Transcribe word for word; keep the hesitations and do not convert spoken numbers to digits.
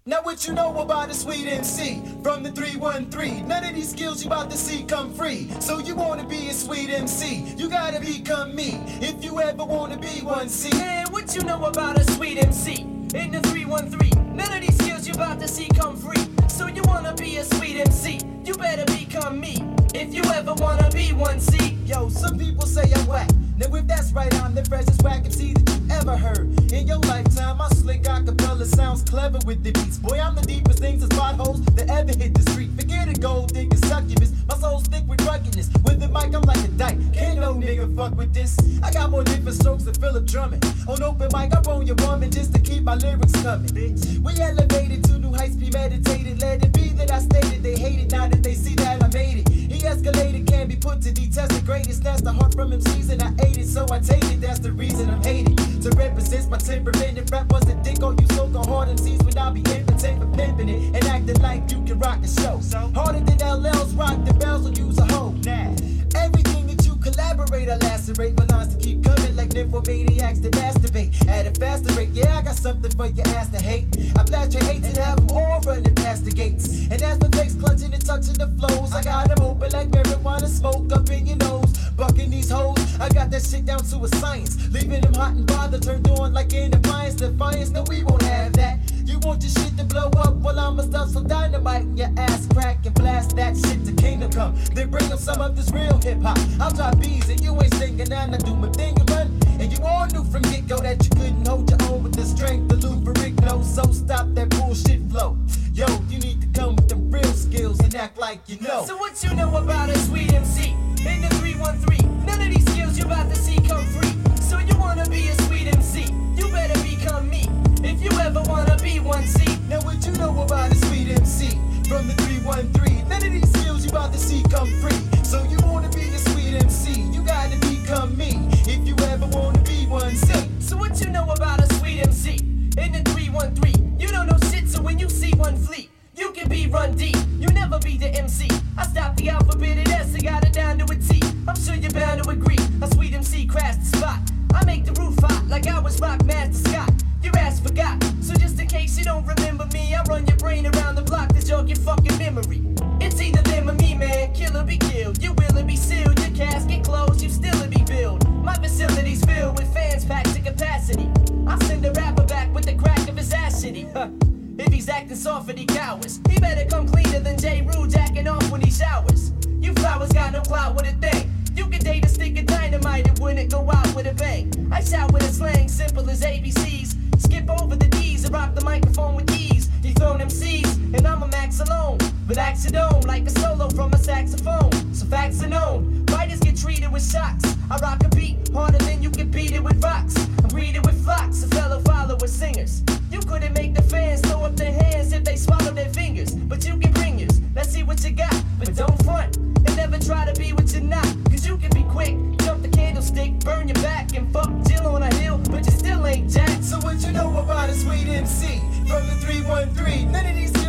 Now what you know about a sweet M C from the three one three? None of these skills you about to see come free. So you wanna be a sweet M C, you gotta become me. If you ever wanna be one, see. Man, what you know about a sweet M C in the three one three? None of these skills you about to see come free. So you wanna be a sweet M C, you better become me. If you ever wanna be one, see. Yo, some people say I'm whack. Now if that's right, I'm the freshest whack M C that you ever heard. In your lifetime, I slick acapella sounds clever with the beats. Boy, I'm the deepest things as potholes that ever hit the street. Forget a gold digger succubus. My soul's thick with ruggedness. With the mic, I'm like a dyke. Can't no nigga fuck with this. I got more different strokes than Philip Drummond. On open mic, I roll your woman just to keep my lyrics coming. Bitch, we elevated to new heights, premeditated. Let it be that I stated they hate it. Now that they see that I made it. He escalated, can be put to detest. The greatest, that's the heart from M Cs, and I ate it, so I take it. That's the reason I'm hated. To represent my temperament, if rap was a dick, or you so-called hard M Cs would not be impotent for pimping it and acting like you can rock the show. Harder than L L's rock, the bells will use a hoe. Nah, everything that you collaborate, I lacerate my lines to keep coming like nymphomaniacs that masturbate at a faster rate. Yeah, I got something for your ass to hate. I blast your hates and have them all running past the gates. And as the fakes clutching and touching the flows, I got them open like marijuana smoke up in your nose. Bucking these hoes, I got that shit down to a science. Leaving them hot and bothered, turned on like an appliance. Defiance, no, we won't have that. You want your shit to blow up? Well, I'ma stuff some dynamite in your ass crack and blast that shit to kingdom come. Then bring up some of this real hip hop. I'll drop beats and you ain't singing, and I do my thing and run. And you all knew from get go that you couldn't hold your own with the strength of Lou Ferrigno. So stop that bullshit flow. Yo, you need to come with them real skills and act like you know. So what you know about a sweet M C in the three one three? None of these skills you about to see come free. So you wanna be a sweet M C, you better become me. If you ever wanna be one, see. Now what you know about a sweet M C from the three one three? None of these skills you about to see come free. So you wanna be a sweet M C, you gotta become me. If you ever wanna be one, see. So what you know about a sweet M C in the three one three? You don't know shit, so when you see one fleet, you can be Run D, you never be the M C. I stopped the alphabet at S, I got it down to a T. I'm sure you're bound to agree, a sweet M C crashed the spot. I make the roof hot like I was Rock Master Scott. Your ass forgot, so just in case you don't remember me, I run your brain around the block to jog your fucking memory. It's either them or me, man, kill or be killed. You will or be sealed, your casket closed, you still or be billed. My facility's filled with fans packed to capacity. I send a rapper back with the crack of his ass shitty. Huh. If he's acting soft and he cowers, he better come cleaner than J. Rue jacking off when he showers. You flowers got no clout with a thing. You can date a stick of dynamite and wouldn't go out with a bang. I shout with a slang simple as A B Cs. Skip over the D's and rock the microphone with ease. You thrown M Cs and I'm a max alone. But Axidome like a solo from a saxophone. So facts are known. Writers get treated with shocks. I rock a beat harder than you can beat it with rocks. I'm greeted with flocks of fellow followers, singers. You couldn't make the fans throw up their hands if they swallow their fingers. But you can bring yours. Let's see what you got. But don't front and never try to be what you're not. Cause you can be quick, jump the candlestick, burn your back, and fuck Jill on a hill, but you still ain't jack. So what you know about a sweet M C from the three one three? None of these